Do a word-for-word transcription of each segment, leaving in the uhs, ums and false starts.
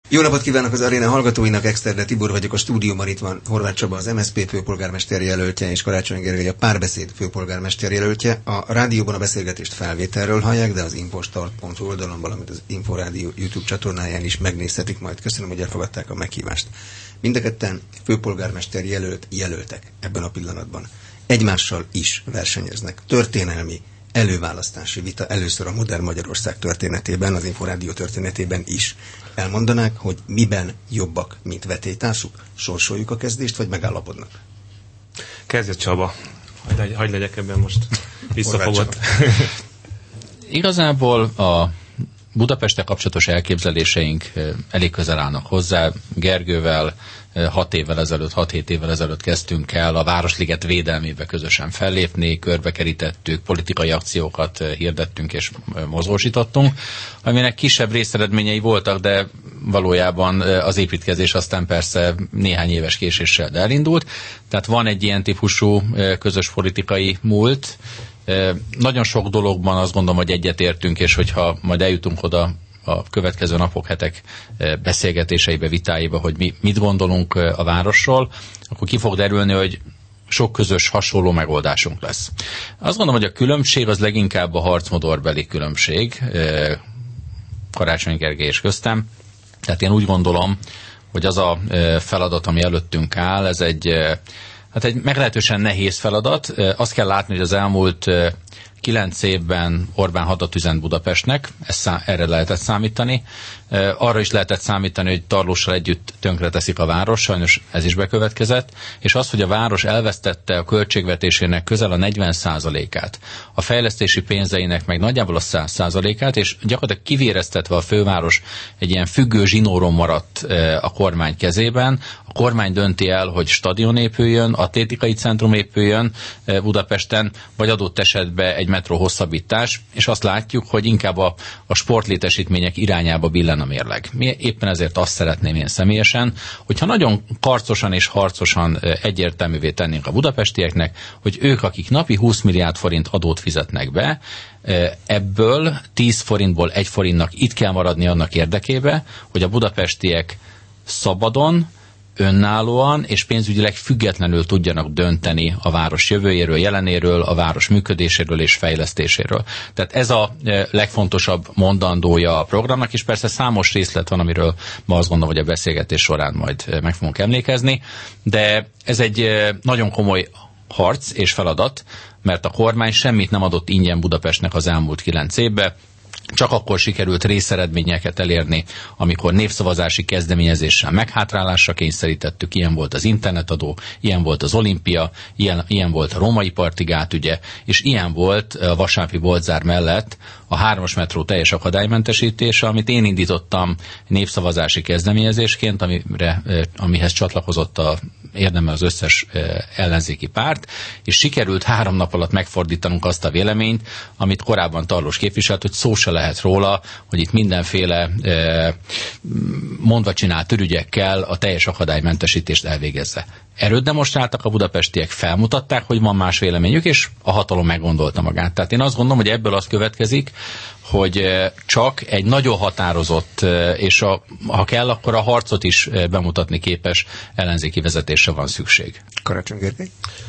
Jó napot kívánok az aréna hallgatóinak, Exterde Tibor vagyok, a stúdióban itt van Horváth Csaba, az em es zé pé főpolgármester jelöltje, és Karácsony Gergely, a Párbeszéd főpolgármester jelöltje. A rádióban a beszélgetést felvételről hallják, de az infostart pont hu oldalon, valamint az Inforádió YouTube csatornáján is megnézhetik majd. Köszönöm, hogy elfogadták a meghívást. Mind a ketten főpolgármester jelölt jelöltek ebben a pillanatban. Egymással is versenyeznek. Történelmi előválasztási vita először a modern Magyarország történetében, az Inforádió történetében is. Elmondanák, hogy miben jobbak, mint vetélytársuk? Sorsoljuk a kezdést, vagy megállapodnak? Kezdjed, Csaba. Hagy, hagy legyek ebben most visszafogott. Igazából a Budapesttel kapcsolatos elképzeléseink elég közel állnak hozzá. Gergővel hat évvel ezelőtt, hat-hét évvel ezelőtt kezdtünk el a Városliget védelmébe közösen fellépni, körbekerítettük, politikai akciókat hirdettünk és mozgósítottunk, aminek kisebb részeredményei voltak, de valójában az építkezés aztán persze néhány éves késéssel elindult. Tehát van egy ilyen típusú közös politikai múlt. Nagyon sok dologban azt gondolom, hogy egyetértünk, és hogyha majd eljutunk oda a következő napok, hetek beszélgetéseibe, vitáiba, hogy mi mit gondolunk a városról, akkor ki fog derülni, hogy sok közös, hasonló megoldásunk lesz. Azt gondolom, hogy a különbség az leginkább a harcmodorbeli különbség, Karácsony Gergely és köztem. Tehát én úgy gondolom, hogy az a feladat, ami előttünk áll, ez egy, hát egy meglehetősen nehéz feladat. Azt kell látni, hogy az elmúlt kilenc évben Orbán hadat üzent Budapestnek, ezt szá- erre lehetett számítani. E, arra is lehetett számítani, hogy Tarlóssal együtt tönkreteszik a város, sajnos ez is bekövetkezett, és az, hogy a város elvesztette a költségvetésének közel a negyven százalékát, a fejlesztési pénzeinek meg nagyjából a száz százalékát, és gyakorlatilag kivéreztetve a főváros egy ilyen függő zsinóron maradt e, a kormány kezében. A kormány dönti el, hogy stadion épüljön, atlétikai centrum épüljön e, Budapesten, vagy adott esetben egy metró hosszabbítás, és azt látjuk, hogy inkább a, a sportlétesítmények irányába billen a mérleg. Mi éppen ezért azt szeretném én személyesen, hogyha nagyon karcosan és harcosan egyértelművé tennénk a budapestieknek, hogy ők, akik napi húsz milliárd forint adót fizetnek be, ebből tíz forintból egy forintnak itt kell maradni annak érdekébe, hogy a budapestiek szabadon, önállóan és pénzügyileg függetlenül tudjanak dönteni a város jövőjéről, jelenéről, a város működéséről és fejlesztéséről. Tehát ez a legfontosabb mondandója a programnak, és persze számos részlet van, amiről ma azt gondolom, hogy a beszélgetés során majd meg fogunk emlékezni, de ez egy nagyon komoly harc és feladat, mert a kormány semmit nem adott ingyen Budapestnek az elmúlt kilenc évben. Csak akkor sikerült részeredményeket elérni, amikor népszavazási kezdeményezéssel meghátrálásra kényszerítettük, ilyen volt az internetadó, ilyen volt az olimpia, ilyen, ilyen volt a római parti gátügye, és ilyen volt a vasárnapi boltzár mellett a hármas metró teljes akadálymentesítése, amit én indítottam népszavazási kezdeményezésként, amire, amihez csatlakozott a érdemel az összes ellenzéki párt, és sikerült három nap alatt megfordítanunk azt a véleményt, amit korábban Tarlós képviselt, hogy szó se lehet róla, hogy itt mindenféle mondva csinált ürügyekkel a teljes akadálymentesítést elvégezze. Erőt demonstráltak a budapestiek, felmutatták, hogy van más véleményük, és a hatalom meggondolta magát. Tehát én azt gondolom, hogy ebből az következik, hogy csak egy nagyon határozott, és a, ha kell, akkor a harcot is bemutatni képes ellenzéki vezetésre van szükség. Karácsony Gergely?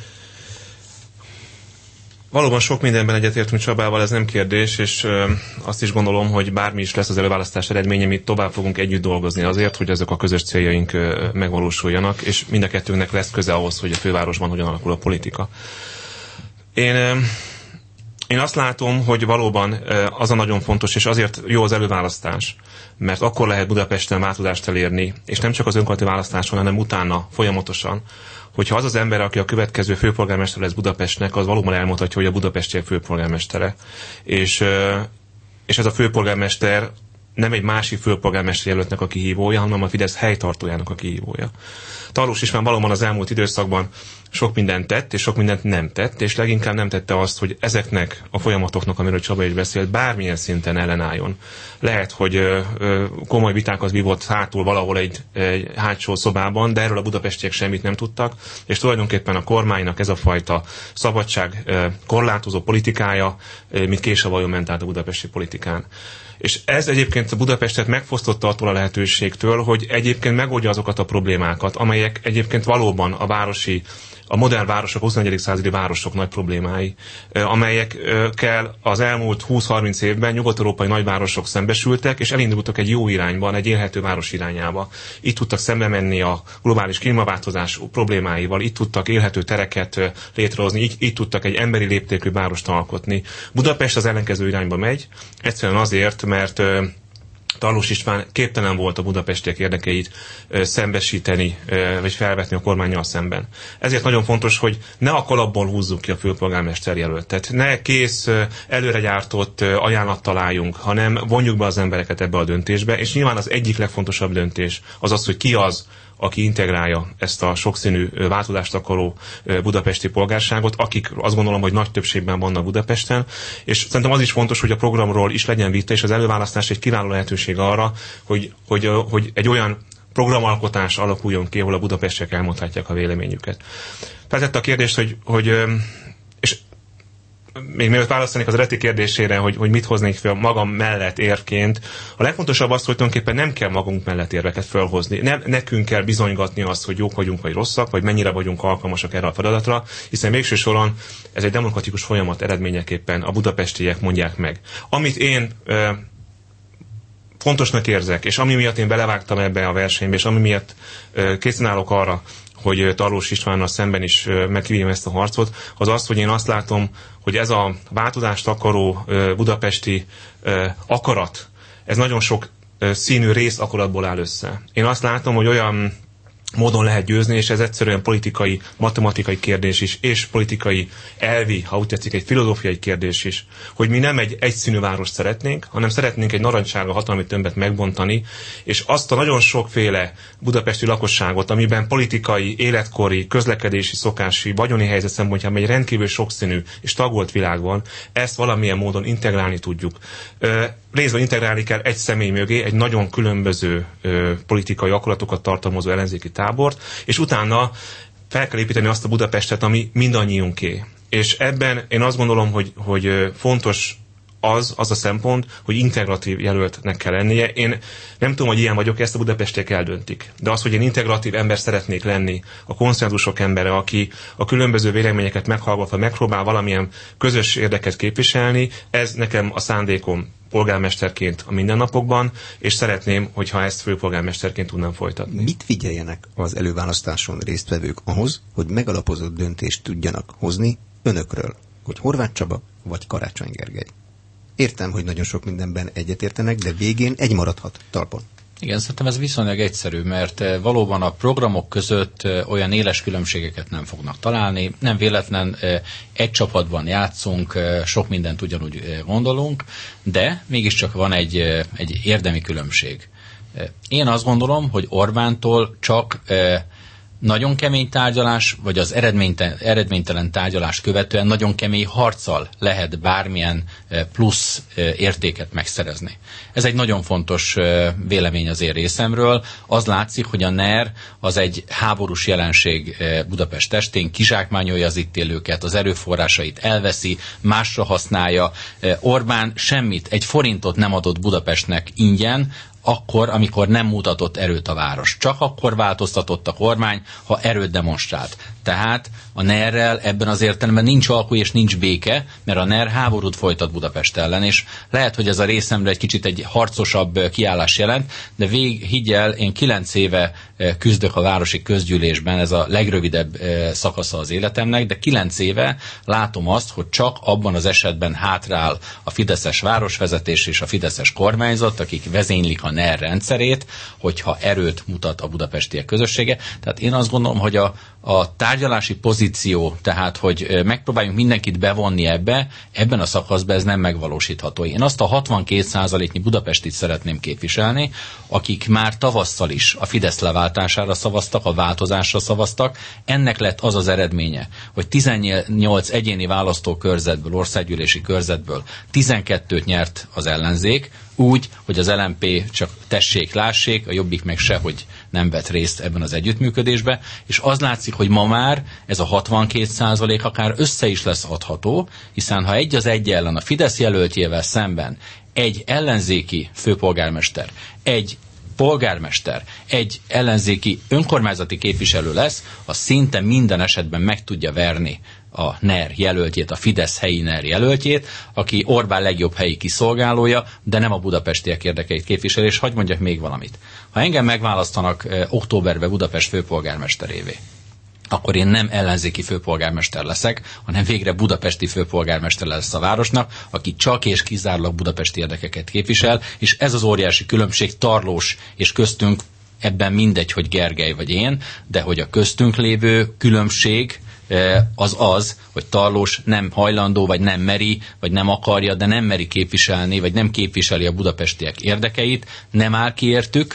Valóban sok mindenben egyetértünk Csabával, ez nem kérdés, és ö, azt is gondolom, hogy bármi is lesz az előválasztás eredménye, mi tovább fogunk együtt dolgozni azért, hogy ezek a közös céljaink ö, megvalósuljanak, és mind a kettőnknek lesz köze ahhoz, hogy a fővárosban hogyan alakul a politika. Én... Ö, Én azt látom, hogy valóban az a nagyon fontos, és azért jó az előválasztás, mert akkor lehet Budapesten változást elérni, és nem csak az önkormányzati választáson, hanem utána folyamatosan, hogyha az az ember, aki a következő főpolgármester lesz Budapestnek, az valóban elmondhatja, hogy a budapestiek főpolgármestere. És, és ez a főpolgármester nem egy másik főpolgármester jelöltnek a kihívója, hanem a Fidesz helytartójának a kihívója. Tarlós István valóban az elmúlt időszakban sok mindent tett, és sok mindent nem tett, és leginkább nem tette azt, hogy ezeknek a folyamatoknak, amiről Csaba is beszélt, bármilyen szinten ellenálljon. Lehet, hogy ö, ö, komoly vitákat vívott hátul valahol egy, egy hátsó szobában, de erről a budapestiek semmit nem tudtak, és tulajdonképpen a kormánynak ez a fajta szabadság ö, korlátozó politikája, ö, mint késavajon ment át a budapesti politikán. És ez egyébként Budapestet megfosztotta attól a lehetőségtől, hogy egyébként megoldja azokat a problémákat, amelyek egyébként valóban a városi, a modern városok, huszonegyedik századi városok nagy problémái, amelyekkel az elmúlt húsz-harminc évben nyugat-európai nagyvárosok szembesültek, és elindultak egy jó irányban, egy élhető város irányába. Itt tudtak szembe menni a globális klímaváltozás problémáival, itt tudtak élhető tereket létrehozni, így, így tudtak egy emberi léptékű várost alkotni. Budapest az ellenkező irányba megy, egyszerűen azért, mert Tarlós István képtelen volt a budapestiek érdekeit ö, szembesíteni, ö, vagy felvetni a kormánnyal szemben. Ezért nagyon fontos, hogy ne a kalapból húzzuk ki a főpolgármester jelöltet. Ne kész, ö, előre gyártott ö, ajánlat találjunk, hanem vonjuk be az embereket ebbe a döntésbe, és nyilván az egyik legfontosabb döntés az az, hogy ki az, aki integrálja ezt a sokszínű változást akaró budapesti polgárságot, akik azt gondolom, hogy nagy többségben vannak Budapesten, és szerintem az is fontos, hogy a programról is legyen vita, és az előválasztás egy kiváló lehetőség arra, hogy, hogy, hogy egy olyan programalkotás alakuljon ki, ahol a budapestiek elmondhatják a véleményüket. Feltette a kérdést, hogy, hogy és még mielőtt választanék az eredeti kérdésére, hogy, hogy mit hoznék fel magam mellett érvként, a legfontosabb az, hogy tulajdonképpen nem kell magunk mellett érveket felhozni. Nem nekünk kell bizonygatni azt, hogy jók vagyunk, vagy rosszak, vagy mennyire vagyunk alkalmasak erre a feladatra, hiszen végső soron ez egy demokratikus folyamat eredményeképpen a budapestiek mondják meg. Amit én ö, fontosnak érzek, és ami miatt én belevágtam ebbe a versenybe, és ami miatt ö, készen állok arra, hogy Tarlós Istvánnal szemben is megvívjam ezt a harcot, az az, hogy én azt látom, hogy ez a változást akaró budapesti akarat, ez nagyon sok színű rész akaratból áll össze. Én azt látom, hogy olyan módon lehet győzni, és ez egyszerűen politikai, matematikai kérdés is, és politikai elvi, ha úgy tetszik, egy filozófiai kérdés is, hogy mi nem egy egyszínű várost szeretnénk, hanem szeretnénk egy narancssárga hatalmi tömbet megbontani, és azt a nagyon sokféle budapesti lakosságot, amiben politikai, életkori, közlekedési, szokási, vagyoni helyzet szempontjából egy rendkívül sokszínű és tagolt világ van, ezt valamilyen módon integrálni tudjuk. Részben integrálni kell egy személy mögé egy nagyon különböző ö, politikai akaratokat tartalmazó ellenzéki tábort, és utána fel kell építeni azt a Budapestet, ami mindannyiunké. És ebben én azt gondolom, hogy, hogy fontos az, az a szempont, hogy integratív jelöltnek kell lennie. Én nem tudom, hogy ilyen vagyok, ezt a budapestiek eldöntik. De az, hogy én integratív ember szeretnék lenni, a konszenzusok embere, aki a különböző véleményeket meghallgatva megpróbál valamilyen közös érdeket képviselni, ez nekem a szándékom polgármesterként a mindennapokban, és szeretném, hogyha ezt főpolgármesterként tudnám folytatni. Mit figyeljenek az előválasztáson résztvevők ahhoz, hogy megalapozott döntést tudjanak hozni önökről, hogy Horváth Csaba vagy Karácsony Gergely? Értem, hogy nagyon sok mindenben egyetértenek, de végén egy maradhat talpon. Igen, szerintem ez viszonylag egyszerű, mert valóban a programok között olyan éles különbségeket nem fognak találni. Nem véletlen egy csapatban játszunk, sok mindent ugyanúgy gondolunk, de mégiscsak van egy, egy érdemi különbség. Én azt gondolom, hogy Orbántól csak nagyon kemény tárgyalás, vagy az eredménytelen, eredménytelen tárgyalás követően nagyon kemény harccal lehet bármilyen plusz értéket megszerezni. Ez egy nagyon fontos vélemény az én részemről. Az látszik, hogy a NER az egy háborús jelenség Budapest testén, kizsákmányolja az itt élőket, az erőforrásait elveszi, másra használja. Orbán semmit, egy forintot nem adott Budapestnek ingyen, akkor, amikor nem mutatott erőt a város. Csak akkor változtatott a kormány, ha erőt demonstrált. Tehát a NER-rel ebben az értelemben nincs alkú és nincs béke, mert a NER háborút folytat Budapest ellen, és lehet, hogy ez a részemre egy kicsit egy harcosabb kiállás jelent, de vég, higgyel, én kilenc éve küzdök a városi közgyűlésben, ez a legrövidebb szakasza az életemnek, de kilenc éve látom azt, hogy csak abban az esetben hátrál a fideszes városvezetés és a fideszes kormányzat, akik vezénylik a NER rendszerét, hogyha erőt mutat a budapestiek közössége. Tehát én azt gondolom, hogy a, a tárgyalási pozíció, tehát hogy megpróbáljunk mindenkit bevonni ebbe, ebben a szakaszban ez nem megvalósítható. Én azt a hatvankét százaléknyi Budapestit szeretném képviselni, akik már tavasszal is a Fidesz leváltására szavaztak, a változásra szavaztak. Ennek lett az az eredménye, hogy tizennyolc egyéni választókörzetből, országgyűlési körzetből tizenkettőt nyert az ellenzék, úgy, hogy az el em pé csak tessék, lássék, a Jobbik meg sehogy nem vett részt ebben az együttműködésben, és az látszik, hogy ma már ez a hatvankét százalék akár össze is lesz adható, hiszen ha egy az egy ellen a Fidesz jelöltjével szemben egy ellenzéki főpolgármester, egy polgármester, egy ellenzéki önkormányzati képviselő lesz, az szinte minden esetben meg tudja verni a NER jelöltjét, a Fidesz helyi NER jelöltjét, aki Orbán legjobb helyi kiszolgálója, de nem a budapestiek érdekeit képvisel, és hadd mondjak még valamit. Ha engem megválasztanak eh, októberben Budapest főpolgármesterévé, akkor én nem ellenzéki főpolgármester leszek, hanem végre budapesti főpolgármester lesz a városnak, aki csak és kizárólag budapesti érdekeket képvisel, és ez az óriási különbség Tarlós és köztünk, ebben mindegy, hogy Gergely vagy én, de hogy a köztünk lévő különbség az az, hogy Tarlós nem hajlandó, vagy nem meri, vagy nem akarja, de nem meri képviselni, vagy nem képviseli a budapestiek érdekeit, nem áll ki értük,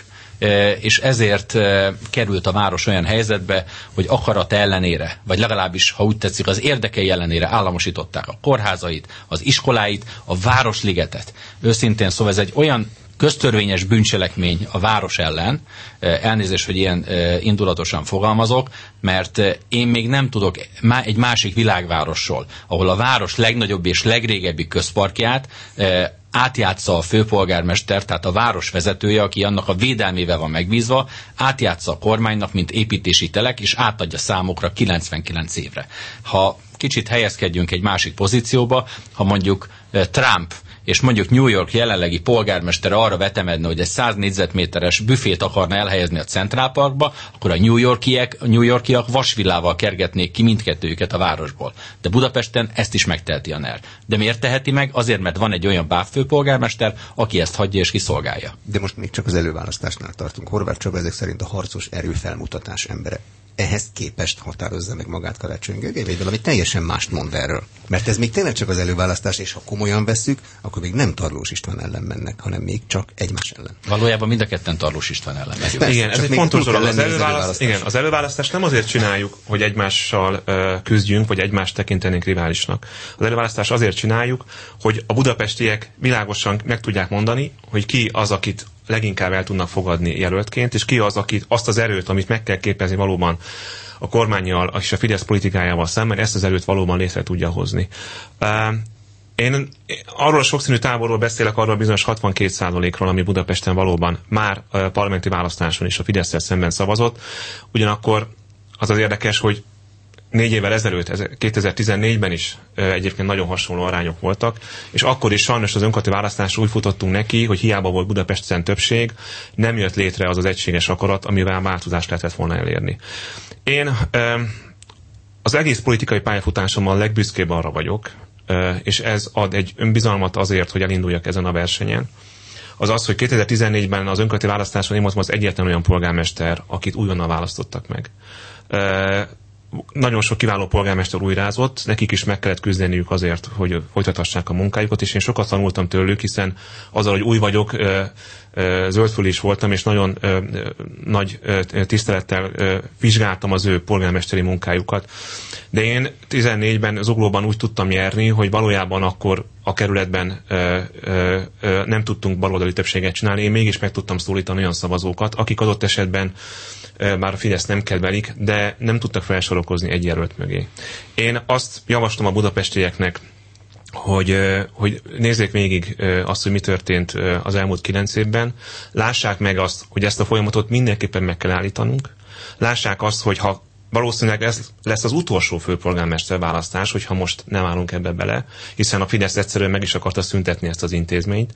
és ezért került a város olyan helyzetbe, hogy akarat ellenére, vagy legalábbis, ha úgy tetszik, az érdekei ellenére államosították a kórházait, az iskoláit, a Városligetet. Őszintén szóval ez egy olyan köztörvényes bűncselekmény a város ellen, elnézést, hogy ilyen indulatosan fogalmazok, mert én még nem tudok egy másik világvárosról, ahol a város legnagyobb és legrégebbi közparkját átjátsza a főpolgármester, tehát a város vezetője, aki annak a védelmével van megbízva, átjátsza a kormánynak, mint építési telek, és átadja számokra kilencvenkilenc évre. Ha kicsit helyezkedjünk egy másik pozícióba, ha mondjuk Trump és mondjuk New York jelenlegi polgármestere arra vetemedne, hogy egy száz négyzetméteres büfét akarna elhelyezni a Central Parkba, akkor a New Yorkiek, a New Yorkiak vasvillával kergetnék ki mindkettőjüket a városból. De Budapesten ezt is megteheti a NER. De miért teheti meg? Azért, mert van egy olyan bábfőpolgármester, aki ezt hagyja és kiszolgálja. De most még csak az előválasztásnál tartunk. Horváth Csaba ezek szerint a harcos erőfelmutatás embere. Ehhez képest határozza meg magát Karácsony Gergely, vagy valami teljesen mást mond erről. Mert ez még tényleg csak az előválasztás, és ha komolyan vesszük, akkor még nem Tarlós István ellen mennek, hanem még csak egymás ellen. Valójában mind a ketten Tarlós István ellen megyünk. Persze, igen, ez egy fontos dolog. Az, előválaszt, igen, az előválasztást nem azért csináljuk, hogy egymással uh, küzdjünk, vagy egymást tekintenénk riválisnak. Az előválasztást azért csináljuk, hogy a budapestiek világosan meg tudják mondani, hogy ki az, akit leginkább el tudnak fogadni jelöltként, és ki az, akit azt az erőt, amit meg kell képezni valóban a kormánnyal és a Fidesz politikájával szemben, ezt az erőt valóban létre tudja hozni. Uh, én arról a sokszínű táborról beszélek, arról a bizonyos hatvankét százalékról, ami Budapesten valóban már uh, parlamenti választáson is a Fidesz-szel szemben szavazott. Ugyanakkor az az érdekes, hogy négy évvel ezelőtt, kétezer-tizennégyben is egyébként nagyon hasonló arányok voltak, és akkor is sajnos az önkormányzati választásra úgy futottunk neki, hogy hiába volt Budapesten többség, nem jött létre az az egységes akarat, amivel változást lehetett volna elérni. Én az egész politikai pályafutásommal legbüszkébb arra vagyok, és ez ad egy önbizalmat azért, hogy elinduljak ezen a versenyen, az az, hogy kétezer-tizennégyben az önkormányzati választáson én voltam az egyetlen olyan polgármester, akit újonnan választottak meg. Nagyon sok kiváló polgármester újrázott, nekik is meg kellett küzdeniük azért, hogy folytathassák a munkájukat, és én sokat tanultam tőlük, hiszen azzal, hogy új vagyok, zöldfülű is voltam, és nagyon nagy tisztelettel vizsgáltam az ő polgármesteri munkájukat. De én tizennégyben Zuglóban úgy tudtam nyerni, hogy valójában akkor a kerületben ö, ö, ö, nem tudtunk baloldali többséget csinálni, én mégis meg tudtam szólítani olyan szavazókat, akik adott esetben ö, már a Fidesz nem kedvelik, de nem tudtak felsorokozni egy jelölt mögé. Én azt javaslom a budapestieknek, hogy, hogy nézzék végig azt, hogy mi történt az elmúlt kilenc évben, lássák meg azt, hogy ezt a folyamatot mindenképpen meg kell állítanunk, lássák azt, hogy ha valószínűleg ez lesz az utolsó főpolgármester választás, hogyha most nem állunk ebbe bele, hiszen a Fidesz egyszerűen meg is akarta szüntetni ezt az intézményt,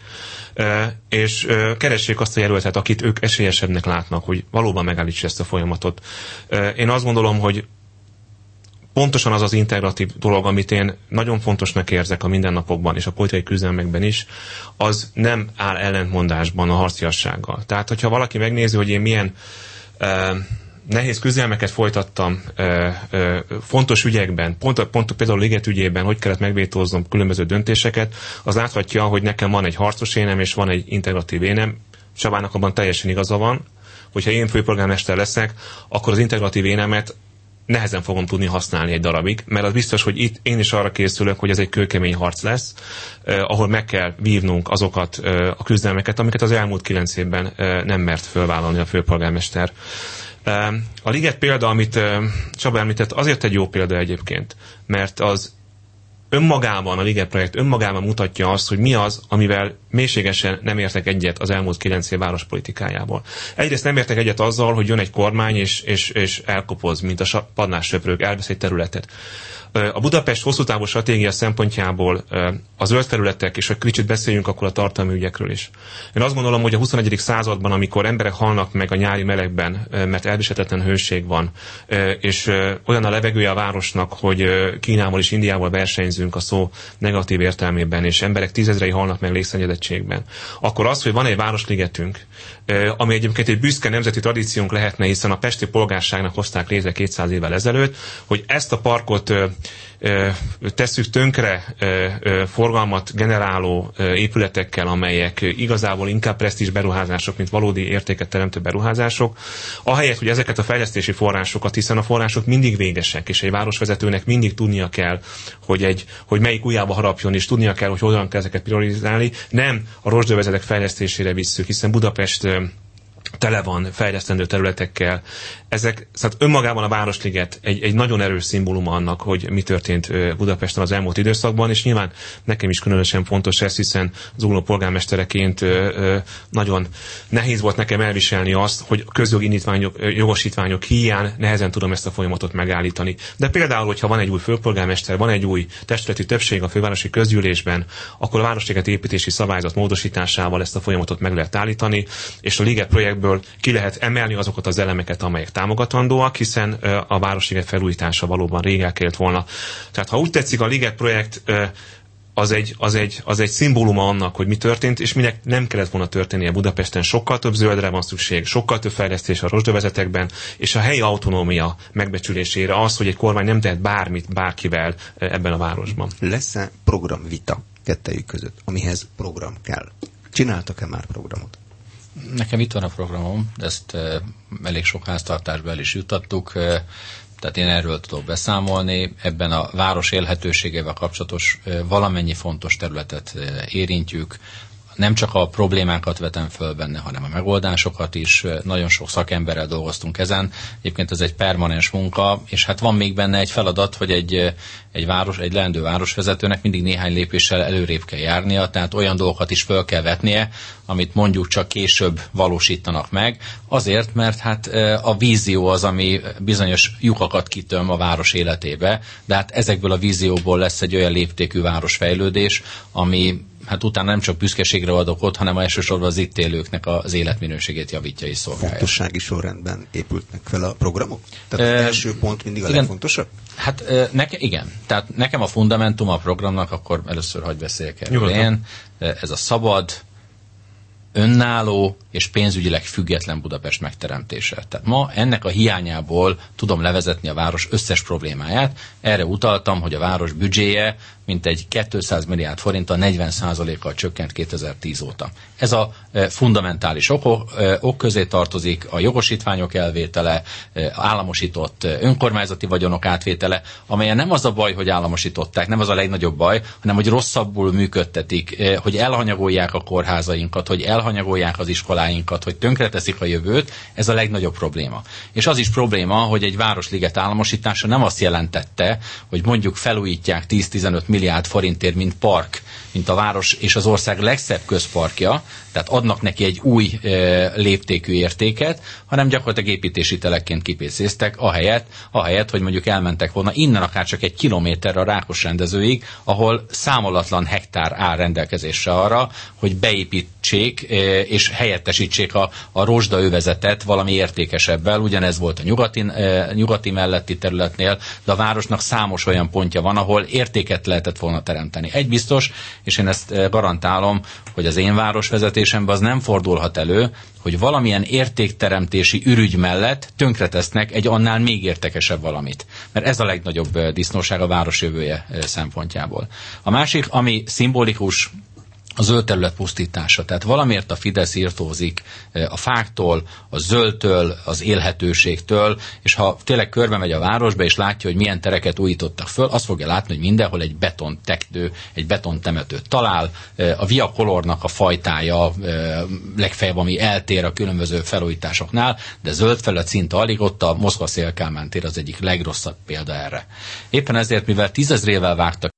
és keressék azt a jelöltet, akit ők esélyesebbnek látnak, hogy valóban megállítsa ezt a folyamatot. Én azt gondolom, hogy pontosan az az integratív dolog, amit én nagyon fontosnak érzek a mindennapokban és a politikai küzdelmekben is, az nem áll ellentmondásban a harciassággal. Tehát, hogyha valaki megnézi, hogy én milyen uh, nehéz küzdelmeket folytattam uh, uh, fontos ügyekben, pont, pont például a Liget ügyében, hogy kellett megvétóznom különböző döntéseket, az láthatja, hogy nekem van egy harcos énem és van egy integratív énem. Csabának abban teljesen igaza van, hogyha én főpolgármester leszek, akkor az integratív énemet nehezen fogom tudni használni egy darabig, mert az biztos, hogy itt én is arra készülök, hogy ez egy kőkemény harc lesz, eh, ahol meg kell vívnunk azokat eh, a küzdelmeket, amiket az elmúlt kilenc évben eh, nem mert fölvállalni a főpolgármester. Eh, a Liget példa, amit eh, Csaba említett, azért egy jó példa egyébként, mert az önmagában, a Liget projekt önmagában mutatja azt, hogy mi az, amivel mélységesen nem értek egyet az elmúlt kilenc év várospolitikájából. Egyrészt nem értek egyet azzal, hogy jön egy kormány és, és, és elkopoz, mint a padlássöprők, elvesz egy területet. A Budapest hosszú távú stratégia szempontjából a zöld területek, és hogy kicsit beszéljünk akkor a tartalmi ügyekről is. Én azt gondolom, hogy a huszonegyedik században, amikor emberek halnak meg a nyári melegben, mert elviselhetetlen hőség van, és olyan a levegője a városnak, hogy Kínával és Indiával versenyzünk a szó negatív értelmében, és emberek tízezrei halnak meg légszennyezettségben, akkor az, hogy van egy városligetünk, ami egyébként egy büszke nemzeti tradíciónk lehetne, hiszen a pesti polgárságnak hozták létre kétszáz évvel ezelőtt, hogy ezt a parkot tesszük tönkre forgalmat generáló épületekkel, amelyek igazából inkább presztízs beruházások, mint valódi értéket teremtő beruházások, ahelyett, hogy ezeket a fejlesztési forrásokat, hiszen a források mindig végesek, és egy városvezetőnek mindig tudnia kell, hogy, egy, hogy melyik ujjába harapjon, és tudnia kell, hogy hogyan kell ezeket priorizálni, nem a rozsdövezetek fejlesztésére visszük, hiszen Budapest tele van fejlesztendő területekkel. Ezek, szóval önmagában a Városliget egy, egy nagyon erős szimbóluma annak, hogy mi történt Budapesten az elmúlt időszakban, és nyilván nekem is különösen fontos ez, hiszen Zugló polgármestereként nagyon nehéz volt nekem elviselni azt, hogy közjogi indítványok, jogosítványok hiány nehezen tudom ezt a folyamatot megállítani. De például, hogyha van egy új főpolgármester, van egy új testületi többség a fővárosi közgyűlésben, akkor a Városliget építési szabályzat módosításával ezt a folyamatot meg lehet állítani, és a Liget projektből ki lehet emelni azokat az elemeket, amelyek támogatandóak, hiszen a Városliget felújítása valóban rég elkerült volna. Tehát ha úgy tetszik, a Liget projekt az egy, az, egy, az egy szimbóluma annak, hogy mi történt, és minek nem kellett volna történnie Budapesten. Sokkal több zöldre van szükség, sokkal több fejlesztés a rozsdövezetekben, és a helyi autonómia megbecsülésére az, hogy egy kormány nem tehet bármit bárkivel ebben a városban. Lesz-e programvita kettejük között, amihez program kell? Csináltak-e már programot? Nekem itt van a programom, ezt e, elég sok háztartásban el is jutattuk, e, tehát én erről tudok beszámolni. Ebben a város élhetőségével kapcsolatos e, valamennyi fontos területet e, érintjük. Nem csak a problémákat vetem föl benne, hanem a megoldásokat is. Nagyon sok szakemberrel dolgoztunk ezen. Egyébként ez egy permanens munka, és hát van még benne egy feladat, hogy egy, egy, város, egy leendő városvezetőnek mindig néhány lépéssel előrébb kell járnia, tehát olyan dolgokat is föl kell vetnie, amit mondjuk csak később valósítanak meg. Azért, mert hát a vízió az, ami bizonyos lyukakat kitöm a város életébe, de hát ezekből a vízióból lesz egy olyan léptékű városfejlődés, ami hát utána nem csak büszkeségre ad okot, hanem elsősorban az itt élőknek az életminőségét javítja és szolgálja. Fontossági sorrendben épültnek fel a programok? Tehát az első pont mindig a igen, legfontosabb? Hát neke, igen. Tehát nekem a fundamentum a programnak, akkor először hagyj beszéljek erről én. Ez a szabad, önálló és pénzügyileg független Budapest megteremtése. Tehát ma ennek a hiányából tudom levezetni a város összes problémáját. Erre utaltam, hogy a város büdzséje mintegy kétszáz milliárd forinttal negyven százalékkal csökkent kétezer-tíz óta. Ez a e, fundamentális ok, e, ok közé tartozik a jogosítványok elvétele, e, államosított e, önkormányzati vagyonok átvétele, amelyen nem az a baj, hogy államosították, nem az a legnagyobb baj, hanem hogy rosszabbul működtetik, e, hogy elhanyagolják a kórházainkat, hogy elhanyagolják az iskoláinkat, hogy tönkreteszik a jövőt, ez a legnagyobb probléma. És az is probléma, hogy egy Városliget államosítása nem azt jelentette, hogy mondjuk felújítják tíz-tizenöt milliárd forintért, mint park, mint a város és az ország legszebb közparkja, tehát adnak neki egy új e, léptékű értéket, hanem gyakorlatilag építési telekként kipécéztek, ahelyett, ahelyett, hogy mondjuk elmentek volna innen akár csak egy kilométerre a Rákos rendezőig, ahol számolatlan hektár áll rendelkezésre arra, hogy beépítsék e, és helyettesítsék a, a rozsdaövezetet valami értékesebbel. Ugyanez volt a nyugati, e, nyugati melletti területnél, de a városnak számos olyan pontja van, ahol értéket lehetett volna teremteni. Egy biztos, és én ezt garantálom, hogy az én városvezetésemben az nem fordulhat elő, hogy valamilyen értékteremtési ürügy mellett tönkretesznek egy annál még értékesebb valamit. Mert ez a legnagyobb disznóság a város jövője szempontjából. A másik, ami szimbolikus, a zöld terület pusztítása. Tehát valamiért a Fidesz irtózik a fáktól, a zöldtől, az élhetőségtől, és ha tényleg körbe megy a városba, és látja, hogy milyen tereket újítottak föl, azt fogja látni, hogy mindenhol egy betonteknő, egy betontemetőt talál. A Via Colornak a fajtája legfeljebb, ami eltér a különböző felújításoknál, de zöld felület szinte alig, ott a Moszkva Szél Kálmán tér az egyik legrosszabb példa erre. Éppen ezért, mivel tízezrével vágtak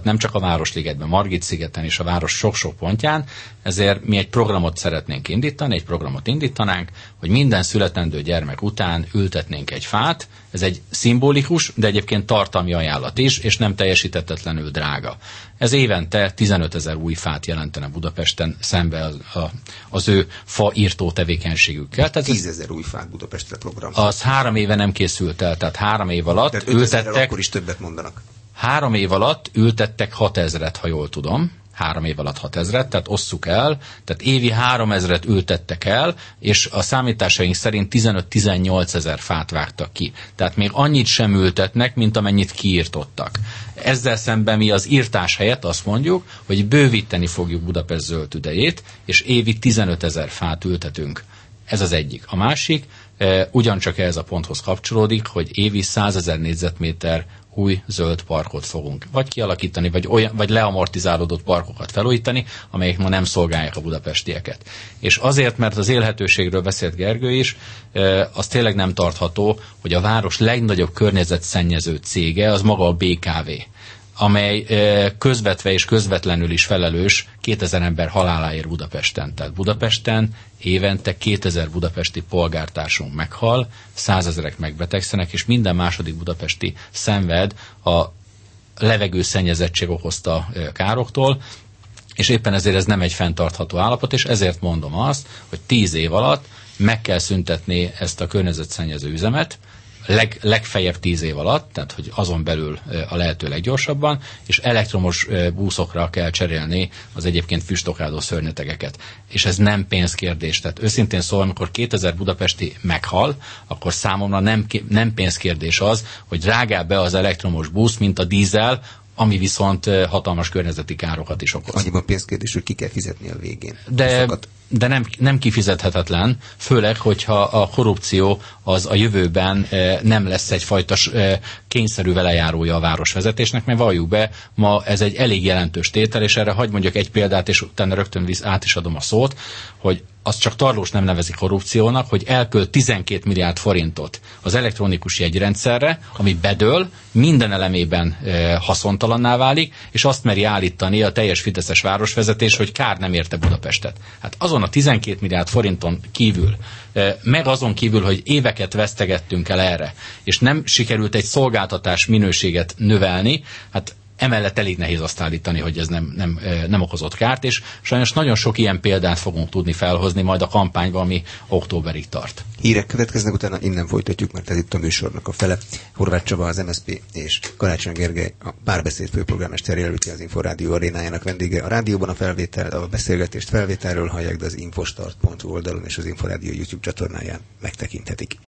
nem csak a Városligetben, Margit-szigeten és a város sok-sok pontján, ezért mi egy programot szeretnénk indítani, egy programot indítanánk, hogy minden születendő gyermek után ültetnénk egy fát. Ez egy szimbolikus, de egyébként tartalmi ajánlat is, és nem teljesítetlenül drága. Ez évente tizenötezer új fát jelentene Budapesten szembe az, a, az ő faírtó tevékenységükkel. tízezer új fát Budapestre program. Az három éve nem készült el, tehát három év alatt tehát ültettek... akkor is többet mondanak. Három év alatt ültettek hatezret, ha jól tudom. Három év alatt hatezret, tehát osszuk el, tehát évi háromezret ültettek el, és a számításaink szerint tizenöt-tizennyolc ezer fát vágtak ki. Tehát még annyit sem ültetnek, mint amennyit kiírtottak. Ezzel szemben mi az írtás helyett azt mondjuk, hogy bővíteni fogjuk Budapest zöld tüdejét, és évi tizenöt ezer fát ültetünk. Ez az egyik. A másik, e, ugyancsak ehhez a ponthoz kapcsolódik, hogy évi százezer négyzetméter új zöld parkot fogunk vagy kialakítani, vagy, olyan, vagy leamortizálódott parkokat felújítani, amelyek ma nem szolgálják a budapestieket. És azért, mert az élhetőségről beszélt Gergő is, az tényleg nem tartható, hogy a város legnagyobb környezetszennyező cége az maga a bé ká vé, amely közvetve és közvetlenül is felelős kétezer ember haláláért Budapesten. Tehát Budapesten évente kétezer budapesti polgártársunk meghal, százezrek megbetegszenek, és minden második budapesti szenved a levegőszennyezettség okozta károktól, és éppen ezért ez nem egy fenntartható állapot, és ezért mondom azt, hogy tíz év alatt meg kell szüntetni ezt a környezetszennyező üzemet, Leg, legfeljebb tíz év alatt, tehát hogy azon belül a lehető leggyorsabban, és elektromos buszokra kell cserélni az egyébként füstokádó szörnyetegeket. És ez nem pénzkérdés. Tehát őszintén szóval, amikor kétezer budapesti meghal, akkor számomra nem, nem pénzkérdés az, hogy drágább be az elektromos busz, mint a dízel, ami viszont hatalmas környezeti károkat is okoz. Annyiban pénzkérdés, hogy ki kell fizetni a végén. De, de nem, nem kifizethetetlen, főleg, hogyha a korrupció az a jövőben nem lesz egyfajta kényszerű velejárója a városvezetésnek, mert valljuk be, ma ez egy elég jelentős tétel, és erre hagy mondjak egy példát, és utána rögtön visz, át is adom a szót, hogy azt csak Tarlós nem nevezi korrupciónak, hogy elkölt tizenkét milliárd forintot az elektronikus jegyrendszerre, ami bedől, minden elemében e, haszontalanná válik, és azt meri állítani a teljes fideszes városvezetés, hogy kár nem érte Budapestet. Hát azon a tizenkét milliárd forinton kívül, e, meg azon kívül, hogy éveket vesztegettünk el erre, és nem sikerült egy szolgáltatás minőséget növelni, hát emellett elég nehéz azt állítani, hogy ez nem, nem, nem okozott kárt, és sajnos nagyon sok ilyen példát fogunk tudni felhozni majd a kampányban, ami októberig tart. Hírek következnek, utána innen folytatjuk, mert ez itt a műsornak a fele. Horváth Csaba, az em es zé pé és Karácsony Gergely, a Párbeszéd főpolgármester jelöltje, az Inforádió arénájának vendége. A rádióban a felvétel, a beszélgetést felvételről hallják, de az infostart pont hu oldalon és az Inforádió YouTube csatornáján megtekinthetik.